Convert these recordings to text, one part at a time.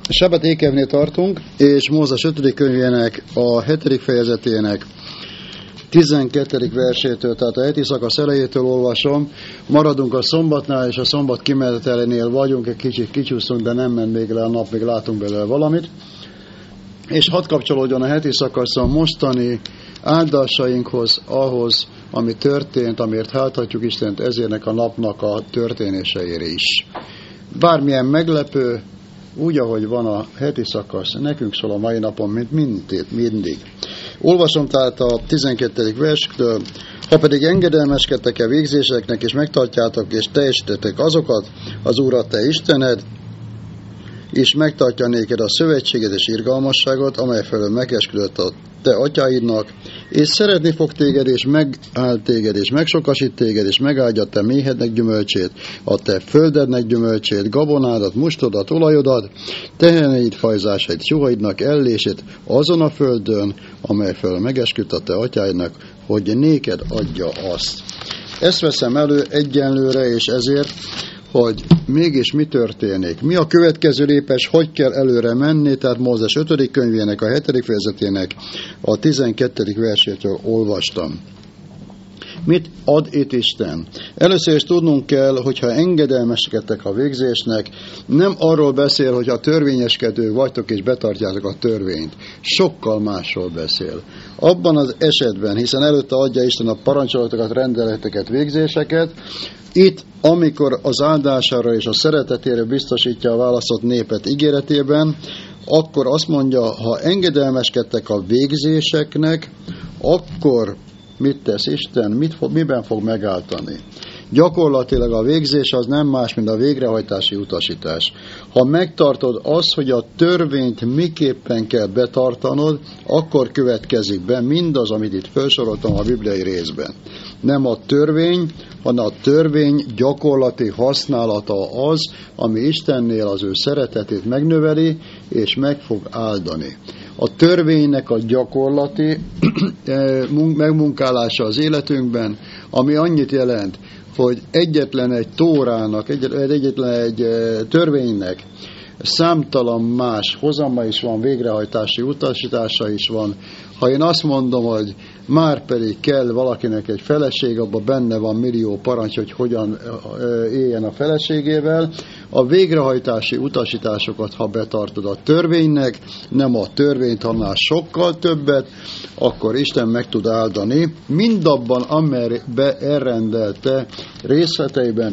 Sebet ékevnél tartunk, és Mózes 5. könyvének a 7. fejezetének 12. versétől, tehát a heti szakasz elejétől olvasom. Maradunk a szombatnál, és a szombat kimenetelénél vagyunk, egy kicsit kicsúszunk, de nem ment még le a nap, még látunk belőle valamit. És hadd kapcsolódjon a heti szakasz a mostani áldásainkhoz, ahhoz, ami történt, amiért hálthatjuk Istent ezérnek a napnak a történéseire is. Bármilyen meglepő, úgy, ahogy van a heti szakasz, nekünk szól a mai napon, mint mindig. Olvasom tehát a 12. verstől: ha pedig engedelmeskedtek-e végzéseknek, és megtartjátok, és teljesítettek azokat, az Úr a te Istened, és megtartja néked a szövetséget és irgalmasságot, amely felől megesküdött a te atyáidnak, és szeretni fog téged, és megáll téged, és megsokasít téged, és megáldja te méhednek gyümölcsét, a te földednek gyümölcsét, gabonádat, mustodat, olajodat, teheneid fajzásait, juhaidnak ellését azon a földön, amely felől megesküdt a te atyáidnak, hogy néked adja azt. Ezt veszem elő egyenlőre, és ezért, hogy mégis mi történik. Mi a következő lépés, hogy kell előre menni, tehát Mózes 5. könyvének, a 7. fejezetének a 12. versétől olvastam. Mit ad itt Isten? Először is tudnunk kell, hogyha engedelmeskedtek a végzésnek, nem arról beszél, hogy a törvényeskedő vagytok és betartjátok a törvényt. Sokkal másról beszél. Abban az esetben, hiszen előtte adja Isten a parancsolatokat, rendeleteket, végzéseket, itt, amikor az áldására és a szeretetére biztosítja a választott népet ígéretében, akkor azt mondja, ha engedelmeskedtek a végzéseknek, akkor mit tesz Isten, miben fog megáltani? Gyakorlatilag a végzés az nem más, mint a végrehajtási utasítás. Ha megtartod azt, hogy a törvényt miképpen kell betartanod, akkor következik be mindaz, amit itt felsoroltam a bibliai részben. Nem a törvény, hanem a törvény gyakorlati használata az, ami Istennél az ő szeretetét megnöveli, és meg fog áldani. A törvénynek a gyakorlati megmunkálása az életünkben, ami annyit jelent, hogy egyetlen egy tórának, egyetlen egy törvénynek számtalan más hozama is van, végrehajtási utasítása is van. Ha én azt mondom, hogy már pedig kell valakinek egy feleség, abban benne van millió parancs, hogy hogyan éljen a feleségével, a végrehajtási utasításokat, ha betartod a törvénynek, nem a törvényt, hanem sokkal többet, akkor Isten meg tud áldani mindabban, amelybe elrendelte részleteiben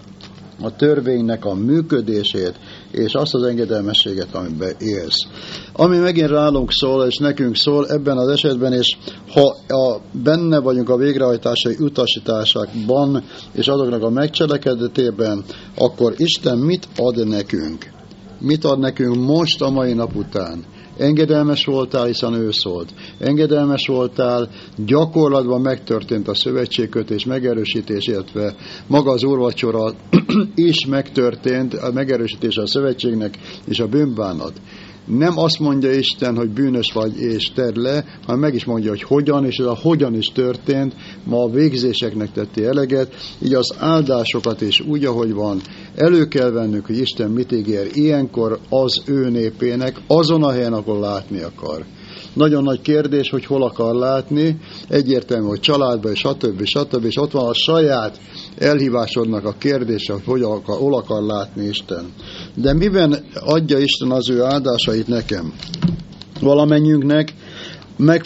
a törvénynek a működését, és azt az engedelmességet, amiben élsz. Ami megint rálunk szól, és nekünk szól ebben az esetben, és ha benne vagyunk a végrehajtásai utasításokban, és azoknak a megcselekedetében, akkor Isten mit ad nekünk? Mit ad nekünk most a mai nap után? Engedelmes voltál, hiszen ő szólt. Engedelmes voltál, gyakorlatban megtörtént a szövetségkötés, megerősítés, illetve maga az úrvacsora is megtörtént, a megerősítés a szövetségnek és a bűnbánat. Nem azt mondja Isten, hogy bűnös vagy és tedd le, hanem meg is mondja, hogy hogyan, és ez a hogyan is történt, ma a végzéseknek tetti eleget, így az áldásokat is úgy, ahogy van, elő kell vennünk, hogy Isten mit ígér ilyenkor az ő népének, azon a helyen, ahol látni akar. Nagyon nagy kérdés, hogy hol akar látni, egyértelmű, hogy családban, és stb. És ott van a saját elhívásodnak a kérdése, hogy hol akar látni Isten. De miben adja Isten az ő áldásait nekem? Valamennyiünknek meg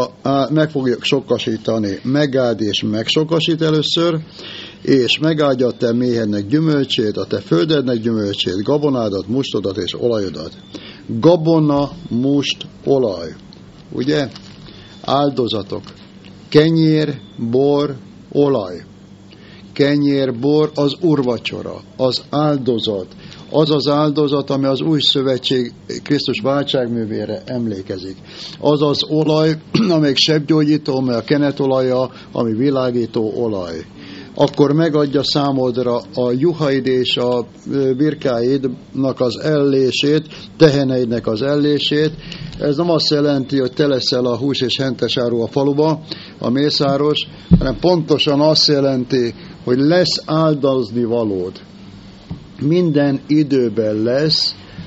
fogja sokasítani, megáld és megsokasít először, és megáldja a te méhednek gyümölcsét, a te földednek gyümölcsét, gabonádat, mustodat és olajodat. Gabona, must, olaj. Ugye? Áldozatok. Kenyér, bor, olaj. Kenyér, bor, az úrvacsora, az áldozat. Az az áldozat, ami az új szövetség Krisztus váltságművére emlékezik. Az az olaj, amelyik sebgyógyító, amely a kenetolaja, ami világító olaj. Akkor megadja számodra a juhaid és a birkáidnak az ellését, teheneidnek az ellését. Ez nem azt jelenti, hogy te leszel a hús és hentes áru a faluba, a mészáros, hanem pontosan azt jelenti, hogy lesz áldozni valód. Minden időben lesz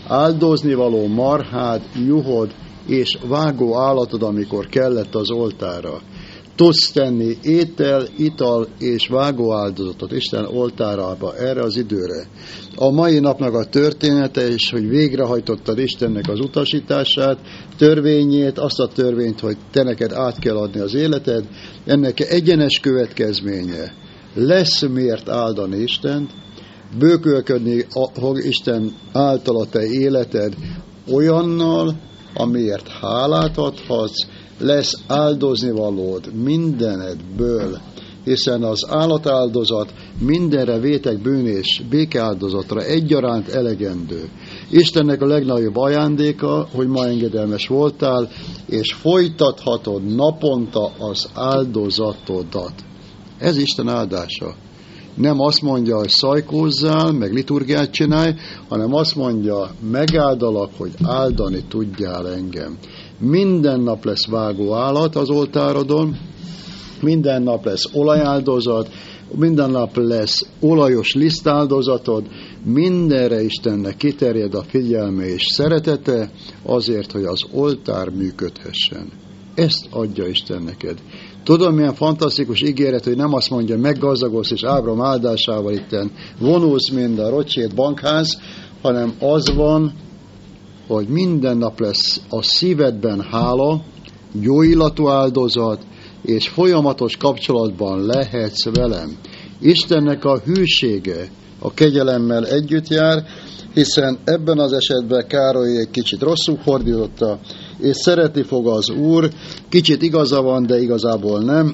áldozni való marhád, juhod és vágó állatod, amikor kellett az oltára. Tudsz tenni étel, ital és vágó áldozatot Isten oltárába erre az időre. A mai napnak a története is, hogy végrehajtottad Istennek az utasítását, törvényét, azt a törvényt, hogy te neked át kell adni az életed, ennek egyenes következménye. Lesz miért áldani Istent, bőkölködni fog Isten által a te életed olyannal, amiért hálát adhatsz, lesz áldozni valód mindenedből, hiszen az állatáldozat mindenre vétek bűn és békeáldozatra egyaránt elegendő. Istennek a legnagyobb ajándéka, hogy ma engedelmes voltál, és folytathatod naponta az áldozatodat. Ez Isten áldása. Nem azt mondja, hogy szajkózzál, meg liturgiát csinálj, hanem azt mondja, megáldalak, hogy áldani tudjál engem. Minden nap lesz vágó állat az oltárodon, minden nap lesz olajáldozat, minden nap lesz olajos lisztáldozatod, mindenre Istennek kiterjed a figyelme és szeretete azért, hogy az oltár működhessen. Ezt adja Isten neked. Tudom, milyen fantasztikus ígéret, hogy nem azt mondja, meggazdagodsz és Ábrahám áldásával itten vonulsz, mint a Rothschild bankház, hanem az van, hogy minden nap lesz a szívedben hála, jó illatú áldozat, és folyamatos kapcsolatban lehetsz velem. Istennek a hűsége a kegyelemmel együtt jár, hiszen ebben az esetben Károly egy kicsit rosszul fordította, és szeretni fog az Úr, kicsit igaza van, de igazából nem,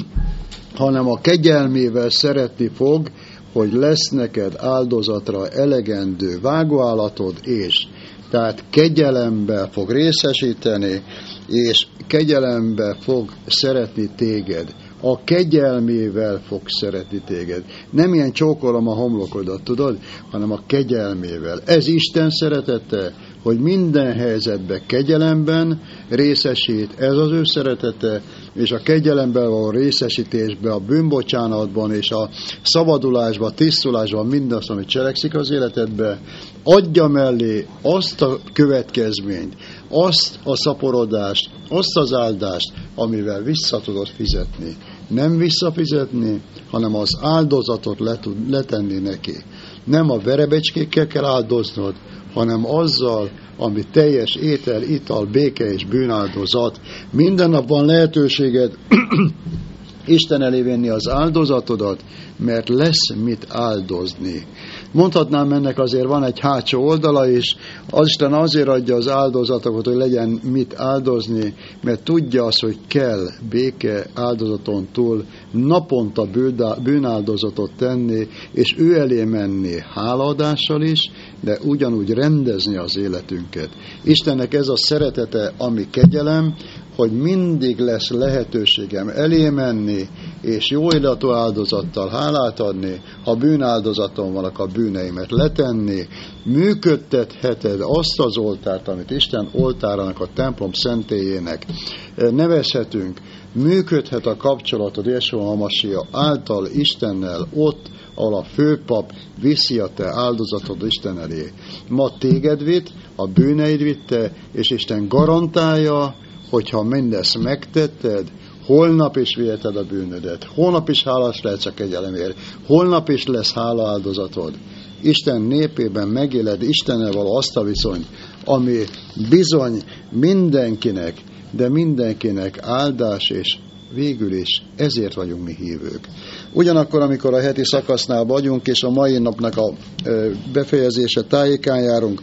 hanem a kegyelmével szeretni fog, hogy lesz neked áldozatra elegendő vágóállatod, és tehát kegyelembe fog részesíteni, és kegyelembe fog szeretni téged. A kegyelmével fog szeretni téged. Nem ilyen csókolom a homlokodat, tudod, hanem a kegyelmével. Ez Isten szeretete, hogy minden helyzetben kegyelemben részesít, ez az ő szeretete, és a kegyelemben való részesítésben, a bűnbocsánatban és a szabadulásban, tisztulásban mindazt, amit cselekszik az életedbe, adja mellé azt a következményt, azt a szaporodást, azt az áldást, amivel vissza tudod fizetni. Nem visszafizetni, hanem az áldozatot letenni neki. Nem a verebecskékkel kell áldoznod, hanem azzal, ami teljes étel, ital, béke és bűnáldozat. Minden nap van lehetőséged Isten elé venni az áldozatodat, mert lesz mit áldozni. Mondhatnám, ennek azért van egy hátsó oldala is, az Isten azért adja az áldozatokat, hogy legyen mit áldozni, mert tudja azt, hogy kell béke áldozaton túl naponta bűnáldozatot tenni, és ő elé menni hálaadással is, de ugyanúgy rendezni az életünket. Istennek ez a szeretete, ami kegyelem, hogy mindig lesz lehetőségem elé menni, és jó illatú áldozattal hálát adni, ha bűnáldozaton vannak a bűneimet letenni, működtetheted azt az oltárt, amit Isten oltárának, a templom szentélyének nevezhetünk, működhet a kapcsolatod Jesúa Hamasia által Istennel ott, ahol a főpap viszi a te áldozatod Isten elé. Ma téged vitt, a bűneid vitte, és Isten garantálja, hogyha mindezt megtetted, holnap is viheted a bűnödet, holnap is hálás lehetsz a kegyelemért, holnap is lesz hálaáldozatod. Isten népében megéled Istennel való azt a viszonyt, ami bizony mindenkinek, de mindenkinek áldás, és végül is ezért vagyunk mi hívők. Ugyanakkor, amikor a heti szakasznál vagyunk, és a mai napnak a befejezése tájékán járunk,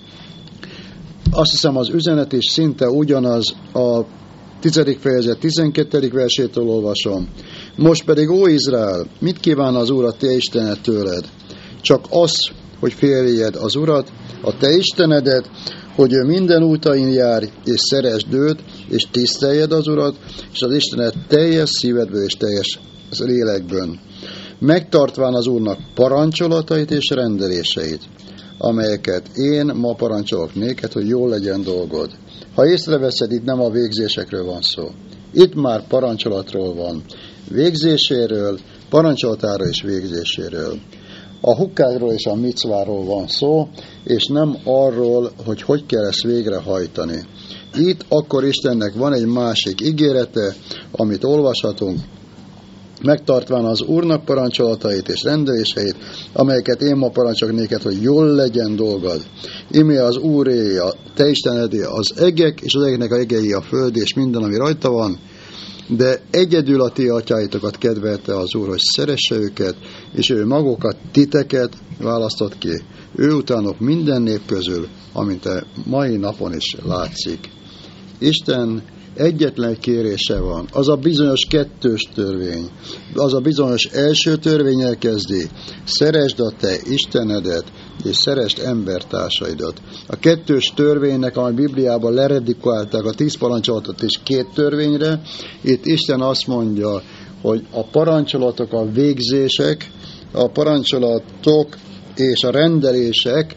azt hiszem az üzenet is szinte ugyanaz, a 10. fejezet 12. versétől olvasom. Most pedig, ó Izrael, mit kíván az Úr a te Istened tőled? Csak az, hogy féljed az Urat, a te Istenedet, hogy ő minden útain járj, és szeresd őt, és tiszteljed az Urat, és az Istenet teljes szívedből és teljes lélekből. Megtartván az Úrnak parancsolatait és rendeléseit, amelyeket én ma parancsolok néked, hogy jól legyen dolgod. Ha észreveszed, itt nem a végzésekről van szó. Itt már parancsolatról van. Végzéséről, parancsolatáról és végzéséről. A hukkáról és a micváról van szó, és nem arról, hogy kell ezt végrehajtani. Itt akkor Istennek van egy másik ígérete, amit olvashatunk, megtartván az Úrnak parancsolatait és rendeléseit, amelyeket én ma parancsolok néked, hogy jól legyen dolgod. Íme az Úré, a te Istenedé az egek, és az egeknek a egei a föld, és minden, ami rajta van, de egyedül a ti atyáitokat kedvelte az Úr, hogy szeresse őket, és ő magukat, titeket választott ki. Ő utánok minden nép közül, amint a mai napon is látszik. Isten egyetlen kérése van, az a bizonyos kettős törvény, az a bizonyos első törvény elkezdi, szeresd a te Istenedet, és szeresd embertársaidat. A kettős törvénynek, amely Bibliában leredikálták a 10 parancsolatot is 2 törvényre, itt Isten azt mondja, hogy a parancsolatok, a végzések, a parancsolatok és a rendelések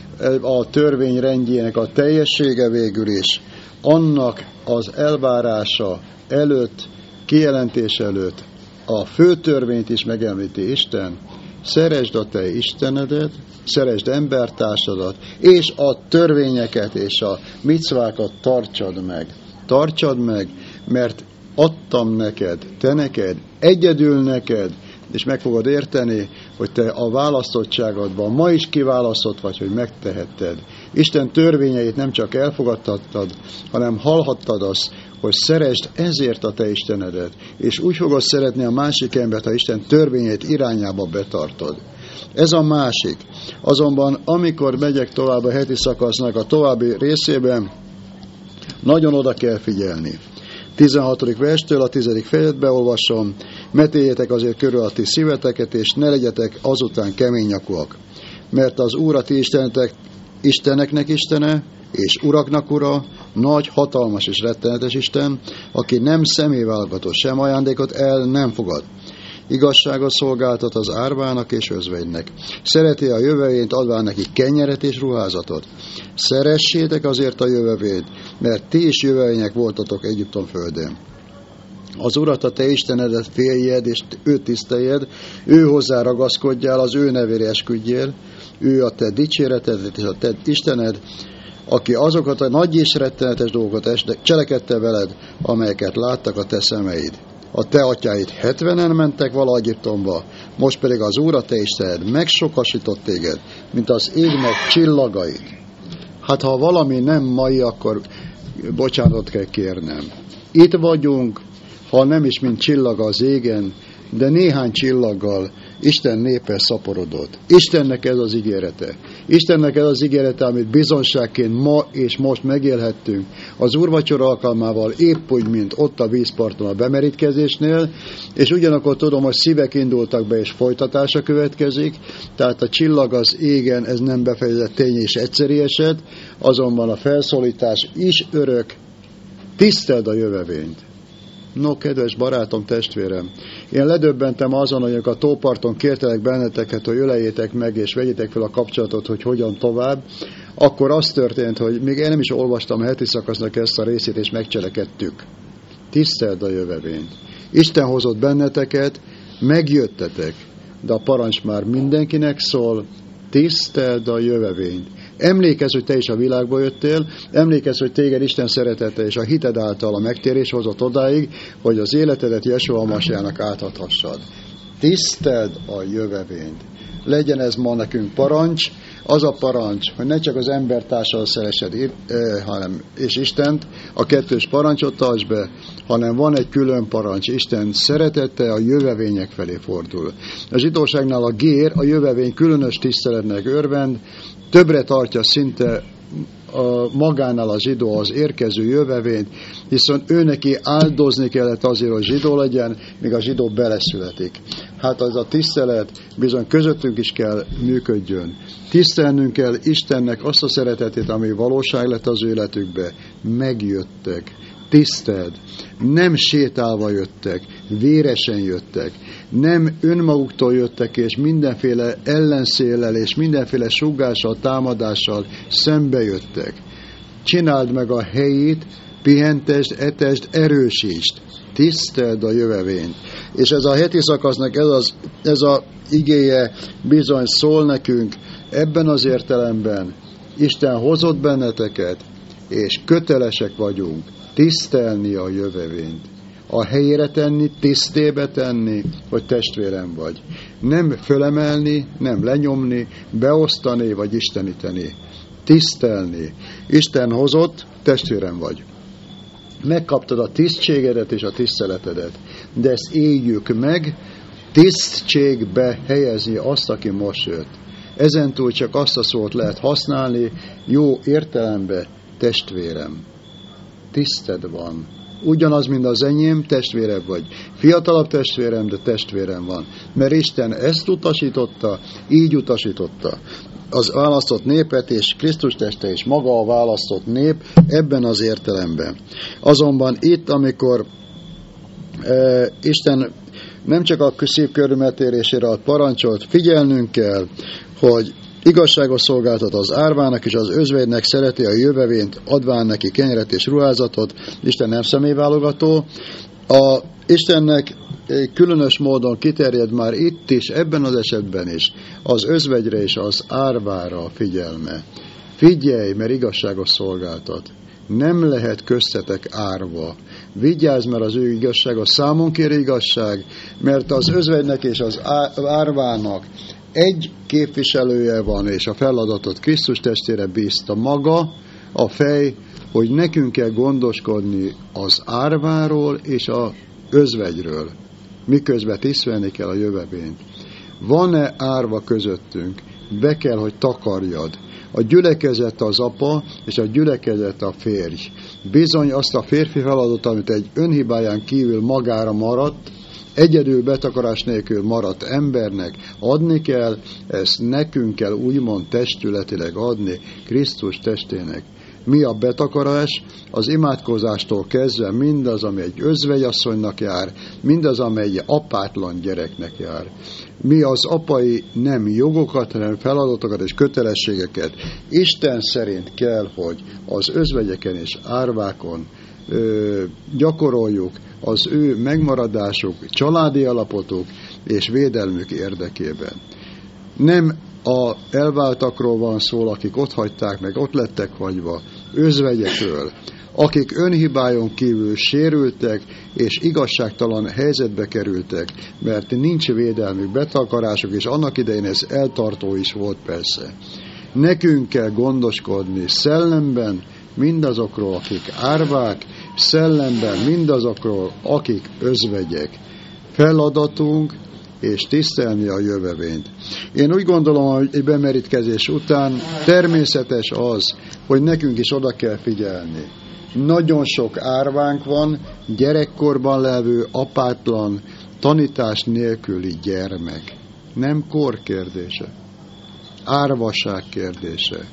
a törvény rendjének a teljessége végül is, annak az elvárása előtt, kijelentés előtt a fő törvényt is megemlíti Isten, szeresd a te Istenedet, szeresd embertársadat, és a törvényeket és a micvákat tartsad meg. Tartsad meg, mert adtam neked, te neked, egyedül neked, és meg fogod érteni, hogy te a választottságodban ma is kiválasztott vagy, hogy megtehetted. Isten törvényeit nem csak elfogadtattad, hanem hallhattad azt, hogy szeresd ezért a te Istenedet, és úgy fogod szeretni a másik embert, ha Isten törvényeit irányába betartod. Ez a másik. Azonban, amikor megyek tovább a heti szakasznak a további részében, nagyon oda kell figyelni. 16. verstől a 10. fejezetbe olvasom, metéljétek azért körül a ti szíveteket, és ne legyetek azután keménynyakúak. Mert az Úr a ti Isteneknek Istene, és uraknak ura, nagy, hatalmas és rettenetes Isten, aki nem személyválogatott, sem ajándékot el nem fogad. Igazságot szolgáltat az árvának és özvegynek. Szereti a jövevényt, adván neki kenyeret és ruházatot. Szeressétek azért a jövevényt, mert ti is jövevények voltatok Egyiptom földén. Az Urat, a te Istenedet féljed, és őt tiszteljed, ő hozzá ragaszkodjál, az ő nevére esküdjél, ő a te dicséreted és a te Istened, aki azokat a nagy és rettenetes dolgokat cselekedte veled, amelyeket láttak a te szemeid. A te atyáid 70-en mentek vala Egyiptomba, most pedig az Úr, a te Istened megsokasított téged, mint az égnek csillagait. Hát ha valami nem mai, akkor bocsánatot kell kérnem. Itt vagyunk, ha nem is mint csillag az égen, de néhány csillaggal Isten népe szaporodott. Istennek ez az ígérete. Istennek ez az ígérete, amit bizonságként ma és most megélhettünk. Az úrvacsora alkalmával épp úgy, mint ott a vízparton a bemerítkezésnél, és ugyanakkor tudom, hogy szívek indultak be, és folytatása következik, tehát a csillag az égen, ez nem befejezett tény és egyszeri eset, azonban a felszólítás is örök, tiszteld a jövevényt. No, kedves barátom, testvérem, én ledöbbentem azon, hogy a tóparton kértelek benneteket, hogy öleljétek meg, és vegyétek fel a kapcsolatot, hogy hogyan tovább, akkor az történt, hogy még én nem is olvastam a heti szakasznak ezt a részét, és megcselekedtük. Tiszteld a jövevényt. Isten hozott benneteket, megjöttetek, de a parancs már mindenkinek szól, tiszteld a jövevényt. Emlékezz, hogy te is a világba jöttél, emlékezz, hogy téged Isten szeretete és a hited által a megtérés hozott odáig, hogy az életedet Jesua Masiának átadhassad. Tiszteld a jövevényt. Legyen ez ma nekünk parancs, az a parancs, hogy ne csak az embertársal szeressed és Istent, a kettős parancsot tartsd be, hanem van egy külön parancs. Isten szeretete a jövevények felé fordul. A zsidóságnál a gér, a jövevény különös tiszteletnek örvend, többre tartja szinte magánál a zsidó az érkező jövevényt, hiszen ő neki áldozni kellett azért, hogy zsidó legyen, míg a zsidó beleszületik. Hát az a tisztelet bizony közöttünk is kell működjön. Tisztelnünk kell Istennek azt a szeretetét, ami valóság lett az életükbe. Megjöttek. Tiszteld. Nem sétálva jöttek, véresen jöttek. Nem önmaguktól jöttek, és mindenféle ellenszéllel és mindenféle suggással, támadással szembe jöttek. csináld meg a helyét, pihentesd, etesd, erősítsd, tiszteld a jövevényt. És ez a heti szakasznak ez a igéje bizony szól nekünk ebben az értelemben. Isten hozott benneteket, és kötelesek vagyunk tisztelni a jövevényt. A helyére tenni, tisztébe tenni, hogy testvérem vagy. Nem fölemelni, nem lenyomni, beosztani, vagy isteníteni. Tisztelni. Isten hozott, testvérem vagy. Megkaptad a tisztségedet és a tiszteletedet, de ezt éljük meg, tisztségbe helyezni azt, aki most jött. Ezentúl csak azt a szót lehet használni, jó értelemben, testvérem. Tiszted van. Ugyanaz, mint az enyém, testvérem vagy. Fiatalabb testvérem, de testvérem van. Mert Isten ezt utasította, így utasította az választott népet, és Krisztus teste is maga a választott nép ebben az értelemben. Azonban itt, amikor Isten nem csak a szív körülmetérésére ad parancsolt, figyelnünk kell, hogy igazságos szolgáltat az árvának, és az özvegynek szereti a jövevényt, adván neki kenyeret és ruházatot. Isten nem személyválogató. A Istennek különös módon kiterjed már itt is, ebben az esetben is, az özvegyre és az árvára a figyelme. Figyelj, mert igazságos szolgáltat. Nem lehet köztetek árva. Vigyázz, mert az ő igazsága számon kér igazság, mert az özvegynek és az árvának egy képviselője van, és a feladatot Krisztus testére bízta maga, a fej, hogy nekünk kell gondoskodni az árváról és az özvegyről, miközben tisztelni kell a jövevényt. Van-e árva közöttünk? Be kell, hogy takarjad. A gyülekezet az apa, és a gyülekezet a férj. Bizony azt a férfi feladatot, amit egy önhibáján kívül magára maradt, egyedül betakarás nélkül maradt embernek adni kell, ezt nekünk kell úgymond testületileg adni Krisztus testének. Mi a betakarás? Az imádkozástól kezdve mindaz, ami egy özvegyasszonynak jár, mindaz, amely egy apátlan gyereknek jár. Mi az apai nem jogokat, hanem feladatokat és kötelességeket Isten szerint kell, hogy az özvegyeken és árvákon gyakoroljuk az ő megmaradásuk, családi állapotuk és védelmük érdekében. Nem a elváltakról van szó, akik ott hagyták meg, ott lettek hagyva, özvegyekről, akik önhibájon kívül sérültek és igazságtalan helyzetbe kerültek, mert nincs védelmük, betakarásuk, és annak idején ez eltartó is volt persze. Nekünk kell gondoskodni szellemben mindazokról, akik árvák, szellemben mindazokról, akik özvegyek. Feladatunk, és tisztelni a jövevényt. Én úgy gondolom, hogy egy bemerítkezés után természetes az, hogy nekünk is oda kell figyelni. Nagyon sok árvánk van, gyerekkorban levő, apátlan, tanítás nélküli gyermek. Nem kor kérdése, árvaság kérdése.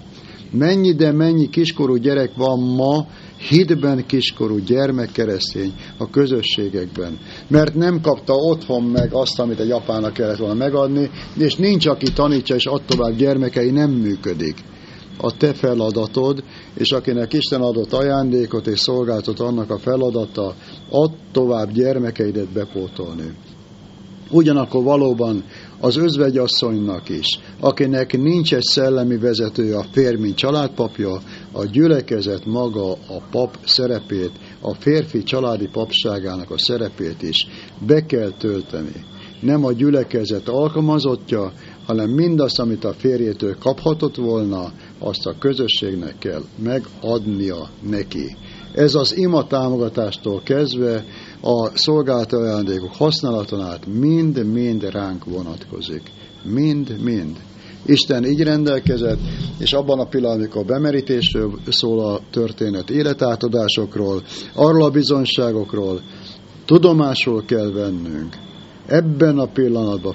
Mennyi kiskorú gyerek van ma, hitben kiskorú gyermek keresztény a közösségekben, mert nem kapta otthon meg azt, amit egy apának kellett volna megadni, és nincs, aki tanítsa, és add tovább gyermekei, nem működik. A te feladatod, és akinek Isten adott ajándékot és szolgáltat, annak a feladata, add tovább gyermekeidet bepótolni. Ugyanakkor valóban az özvegyasszonynak is, akinek nincs egy szellemi vezetője, a férj, mint családpapja, a gyülekezet maga a pap szerepét, a férfi családi papságának a szerepét is be kell tölteni. Nem a gyülekezet alkalmazottja, hanem mindazt, amit a férjétől kaphatott volna, azt a közösségnek kell megadnia neki. Ez az ima támogatástól kezdve a szolgálati ajándékok használaton át mind ránk vonatkozik. Mind. Isten így rendelkezett, és abban a pillanatban, amikor bemerítésről szól a történet, életátadásokról, arról a bizonyságokról, tudomásul kell vennünk. Ebben a pillanatban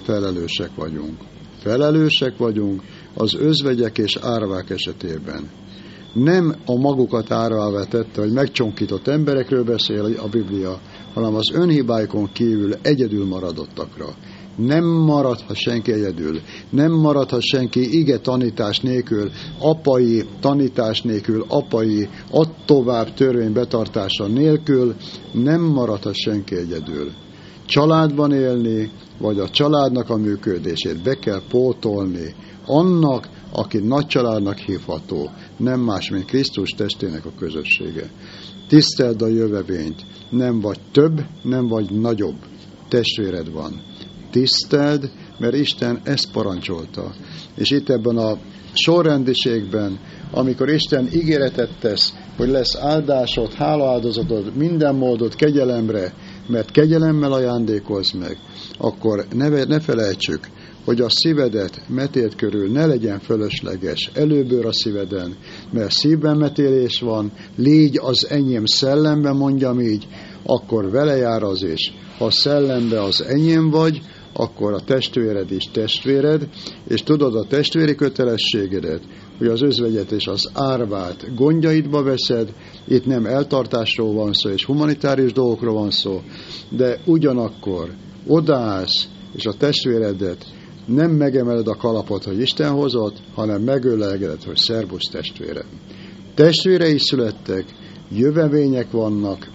felelősek vagyunk az özvegyek és árvák esetében. Nem a magukat árvává tette, hogy megcsonkított emberekről beszél a Biblia, hanem az önhibáikon kívül egyedül maradottakra. Nem maradhat senki egyedül, nem maradhat senki ige tanítás nélkül, apai tanítás nélkül, apai tovább törvény betartása nélkül, nem maradhat senki egyedül. Családban élni, vagy a családnak a működését be kell pótolni annak, aki nagy családnak hívható, nem más, mint Krisztus testének a közössége. Tiszteld a jövevényt, nem vagy több, nem vagy nagyobb testvéred van. Tiszteld, mert Isten ezt parancsolta. És itt ebben a sorrendiségben, amikor Isten ígéretet tesz, hogy lesz áldásod, hálaáldozatod, minden módot kegyelemre, mert kegyelemmel ajándékozz meg, akkor ne felejtsük, hogy a szívedet metét körül ne legyen fölösleges, előbőr a szíveden, mert szívben metélés van, légy az enyém szellemben, mondjam így, akkor vele jár az is. Ha szellemben az enyém vagy, akkor a testvéred is testvéred, és tudod a testvéri kötelességedet, hogy az özvegyet és az árvát gondjaidba veszed, itt nem eltartásról van szó, és humanitárius dolgokról van szó, de ugyanakkor odaállsz, és a testvéredet nem megemeled a kalapot, hogy Isten hozott, hanem megölegeled, hogy szervusz testvérem. Testvérei születtek, jövevények vannak,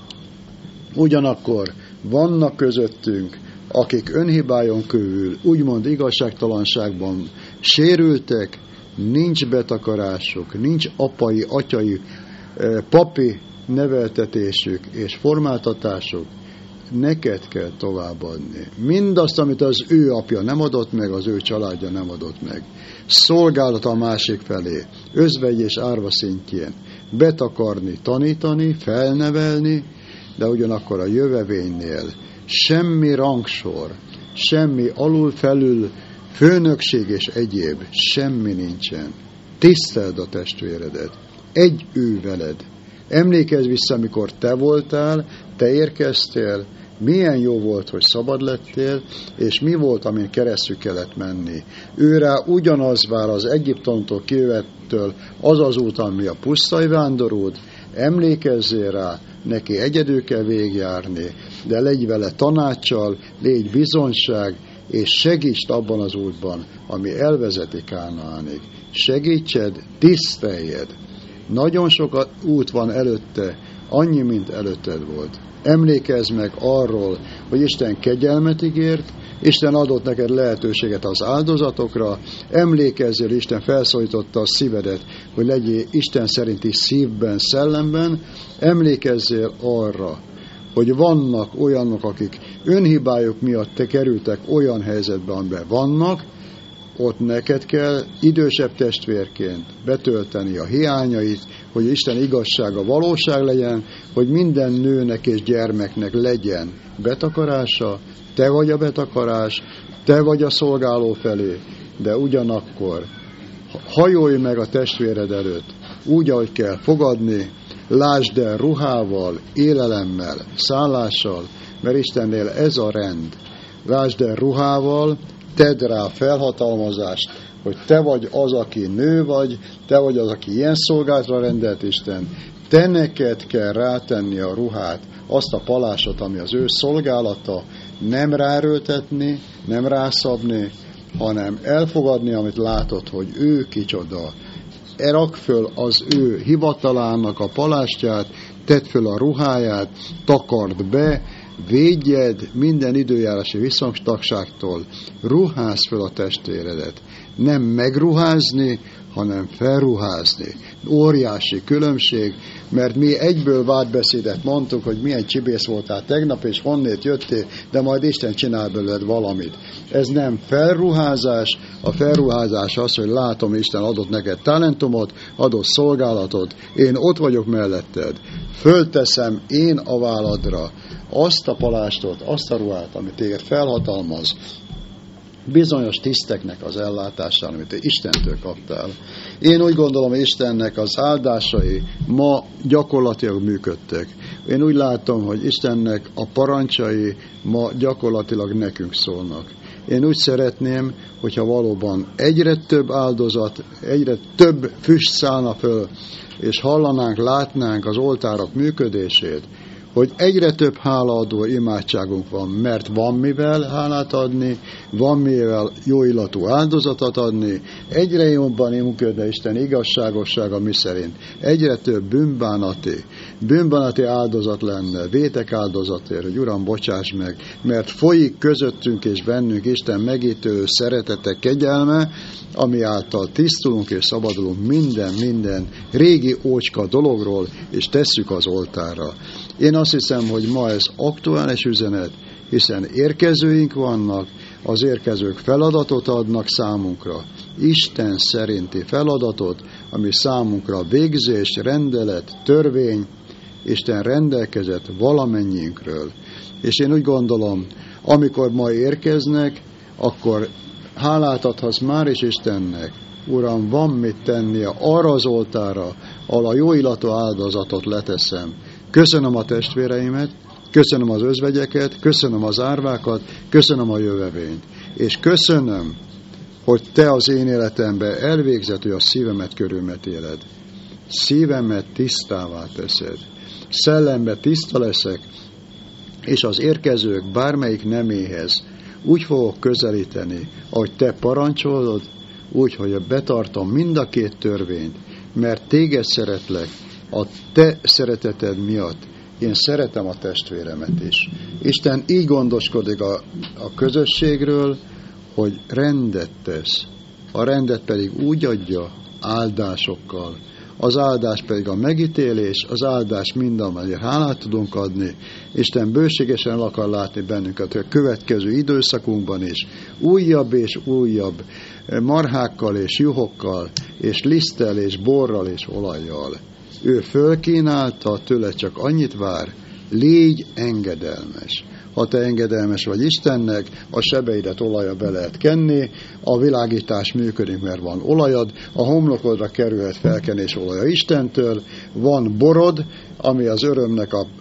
ugyanakkor vannak közöttünk, akik önhibájon kívül, úgymond igazságtalanságban sérültek, nincs betakarásuk, nincs apai, atyai, papi neveltetésük és formáltatásuk, neked kell továbbadni. Mindazt, amit az ő apja nem adott meg, az ő családja nem adott meg. Szolgálat a másik felé, özvegy és árva szintjén. Betakarni, tanítani, felnevelni, de ugyanakkor a jövevénynél semmi rangsor, semmi alul-felül, főnökség és egyéb, semmi nincsen. Tiszteld a testvéredet, egy ő veled. Emlékezz vissza, amikor te voltál, te érkeztél, milyen jó volt, hogy szabad lettél, és mi volt, amin keresztül kellett menni. Őrá ugyanaz vár az Egyiptomtól kijövettől az az út, ami a pusztai vándorút, emlékezzél rá, neki egyedül kell végigjárni, de légy vele tanáccsal, légy bizonyság, és segítsd abban az útban, ami elvezeti Kánaánig. Segítsed, tiszteljed. Nagyon sok út van előtte, annyi, mint előtted volt. Emlékezz meg arról, hogy Isten kegyelmet ígért, Isten adott neked lehetőséget az áldozatokra, emlékezzél, Isten felszólította a szívedet, hogy legyél Isten szerinti szívben, szellemben, emlékezzél arra, hogy vannak olyanok, akik önhibájuk miatt te kerültek olyan helyzetbe, amiben vannak, ott neked kell idősebb testvérként betölteni a hiányait, hogy Isten igazsága valóság legyen, hogy minden nőnek és gyermeknek legyen betakarása, te vagy a betakarás, te vagy a szolgáló felé, de ugyanakkor hajolj meg a testvéred előtt, úgy, ahogy kell fogadni, lásd el ruhával, élelemmel, szállással, mert Istennél ez a rend. Lásd el ruhával, tedd rá felhatalmazást, hogy te vagy az, aki nő vagy, te vagy az, aki ilyen szolgálatra rendelt Isten, te neked kell rátenni a ruhát, azt a palásot, ami az ő szolgálata, nem ráröltetni, nem rászabni, hanem elfogadni, amit látod, hogy ő kicsoda. Rak föl az ő hivatalának a palástját, tedd föl a ruháját, takard be, védjed minden időjárási viszontagságtól, ruházz föl a testvéredet. Nem megruházni, hanem felruházni. Óriási különbség, mert mi egyből vádbeszédet mondtuk, hogy milyen csibész voltál tegnap, és honnét jöttél, de majd Isten csinál belőled valamit. Ez nem felruházás, a felruházás az, hogy látom, Isten adott neked talentumot, adott szolgálatot, én ott vagyok melletted, fölteszem én a válladra azt a palástot, azt a ruhát, amit téged felhatalmaz, bizonyos tiszteknek az ellátására, amit te Istentől kaptál. Én úgy gondolom, hogy Istennek az áldásai ma gyakorlatilag működtek. Én úgy látom, hogy Istennek a parancsai ma gyakorlatilag nekünk szólnak. Én úgy szeretném, hogyha valóban egyre több áldozat, egyre több füst szállna föl, és hallanánk, látnánk az oltárok működését, hogy egyre több hálaadó imádságunk van, mert van mivel hálát adni, van mivel jó illatú áldozatot adni, egyre jobban imádkodni Isten igazságossága mi szerint, egyre több bűnbánati áldozat lenne, vétek áldozatért, hogy Uram, bocsáss meg, mert folyik közöttünk és bennünk Isten megítélő szeretete, kegyelme, ami által tisztulunk és szabadulunk minden régi ócska dologról, és tesszük az oltárra. Én azt hiszem, hogy ma ez aktuális üzenet, hiszen érkezőink vannak, az érkezők feladatot adnak számunkra, Isten szerinti feladatot, ami számunkra végzés, rendelet, törvény, Isten rendelkezett valamennyiünkről. És én úgy gondolom, amikor ma érkeznek, akkor hálát adhatsz már is Istennek. Uram, van mit tennie arra az oltára, ahol a jó illatú áldozatot leteszem. Köszönöm a testvéreimet, köszönöm az özvegyeket, köszönöm az árvákat, köszönöm a jövevényt. És köszönöm, hogy te az én életemben elvégzett, hogy a szívemet körülmetéled. Szívemet tisztává teszed. Szellembe tiszta leszek, és az érkezők bármelyik neméhez úgy fogok közelíteni, ahogy te parancsolod, úgy, hogy betartom mind a két törvényt, mert téged szeretlek, a te szereteted miatt én szeretem a testvéremet is. Isten így gondoskodik a közösségről, hogy rendet tesz. A rendet pedig úgy adja áldásokkal. Az áldás pedig a megítélés, az áldás mindamelyért hálát tudunk adni. Isten bőségesen el akar látni bennünket a következő időszakunkban is. Újabb és újabb marhákkal és juhokkal, és liszttel és borral és olajjal. Ő fölkínálta, tőle csak annyit vár, légy engedelmes. Ha te engedelmes vagy Istennek, a sebeidet olajra be lehet kenni, a világítás működik, mert van olajad, a homlokodra kerülhet felkenés olaja Istentől, van borod, ami az örömnek a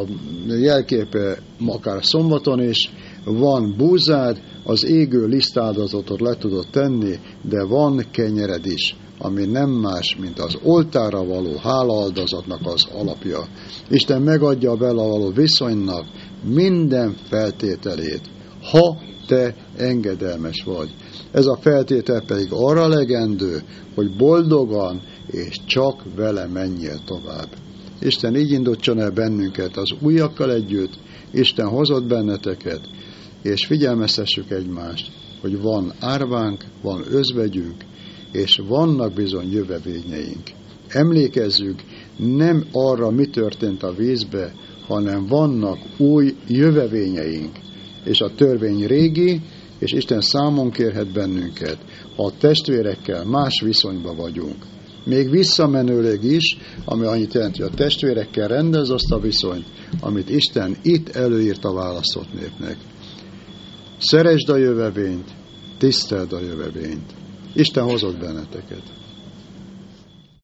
jelképe akár szombaton is, van búzád, az égő lisztáldozatot le tudod tenni, de van kenyered is, ami nem más, mint az oltárra való hálaáldozatnak az alapja. Isten megadja a vele való viszonynak minden feltételét, ha te engedelmes vagy. Ez a feltétel pedig arra legendő, hogy boldogan és csak vele menjél tovább. Isten így indítson el bennünket az újakkal együtt, Isten hozott benneteket, és figyelmeztessük egymást, hogy van árvánk, van özvegyünk, és vannak bizony jövevényeink. Emlékezzünk nem arra, mi történt a vízbe, hanem vannak új jövevényeink. És a törvény régi, és Isten számon kérhet bennünket, ha a testvérekkel más viszonyban vagyunk. Még visszamenőleg is, ami annyit jelenti, hogy a testvérekkel rendez azt a viszonyt, amit Isten itt előírt a választott népnek. Szeresd a jövevényt, tiszteld a jövevényt. Isten hozott benneteket.